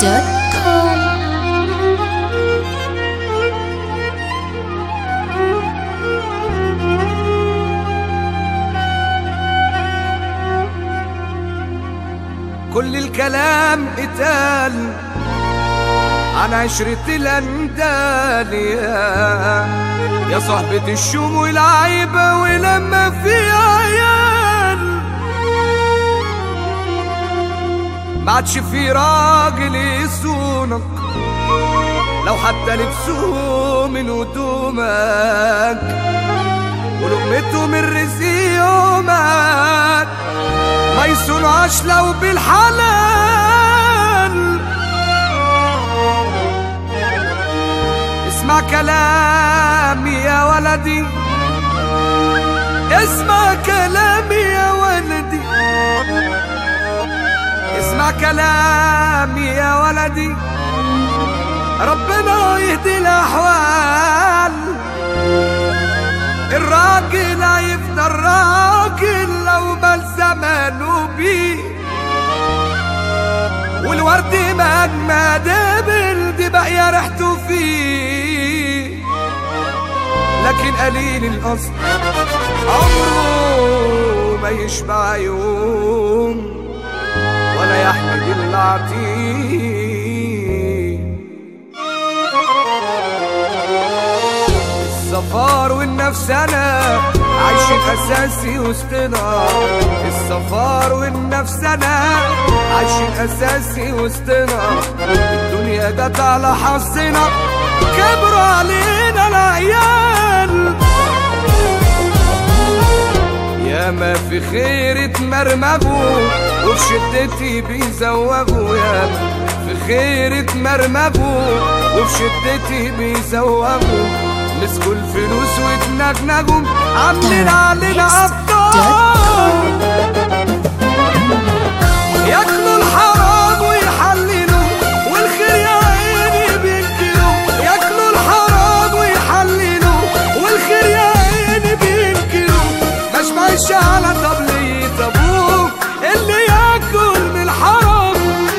Mixed.com. كل الكلام اتقال عن عشرة الأندال يا صحبة الشوم والعيبة ولما في عيال ما عادش في راجل يصونك لو حتى لبسوه من هدومك ولقمته من رزق يومك ما يصونعش لو بالحلال. اسمع كلامي يا ولدي، اسمع كلامي يا ولدي، اسمع كلامي يا ولدي، ربنا يهدي الأحوال. الراجل هيفضل راجل لو بل زمانه بيه، والورد مهما دبل دي باقية ريحته فيه. لكن قليل الأصل عمره ما يشبع يوم ولا يحمد العطيه. السفار والنفسنا عايشين أساسي وسطنا، السفار والنفسنا عايشين أساسي وسطنا. الدنيا جت على حظنا كبروا علينا العيال، ياما في خير اتمرمغوا وفي شدتي بيزوغوا، ياما في خير اتمرمغوا وفي شدتي بيزوغوا. مسكوا الفلوس واتنجنجوا عاملين علينا أبطال، ياكلوا الحرام ويحللوا والخير يا عيني بينكروا. ياكلوا الحرام ويحللوا والخير يا عيني بينكروا. مش على طبلية أبوك اللي ياكل من الحرام.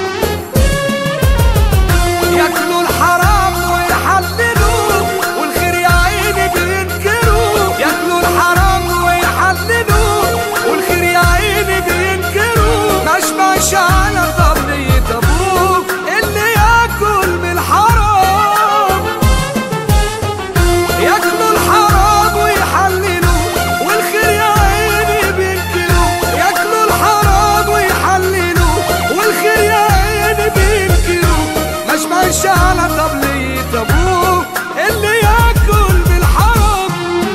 ياكلوا الحرام ويحللوا والخير يا عيني بينكروا. ياكلوا الحرام ويحللوا والخير يا عيني بينكروا. مش على طبلية أبوك اللي ياكل من الحرام. ياكلوا الحرام ويحللوا والخير يا عيني بينكروا. ياكلوا الحرام ويحللوا والخير يا عيني بينكروا. مش على طبلية أبوك اللي ياكل من الحرام.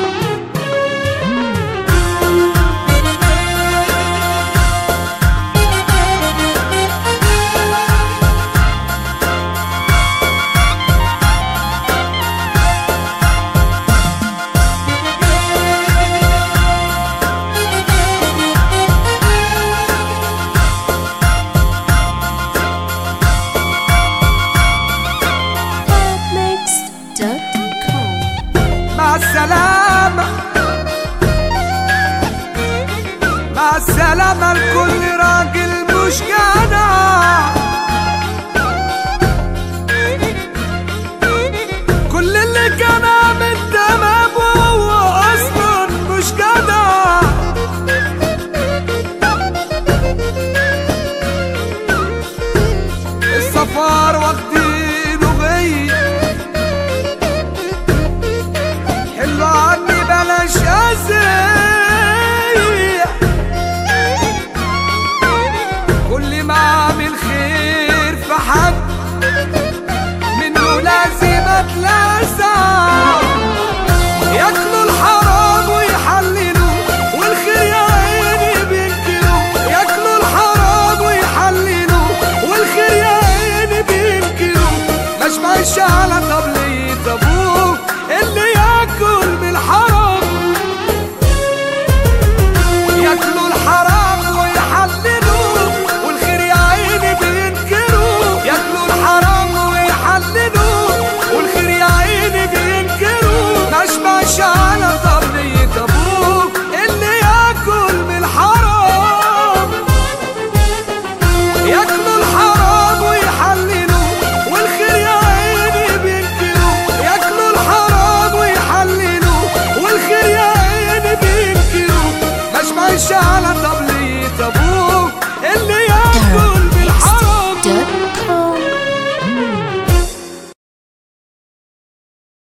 مع السلامة، مع السلامة لكل راجل مش جدع. كل اللي كان عامل تمام وهو أصلا مش جدع. السفر وقت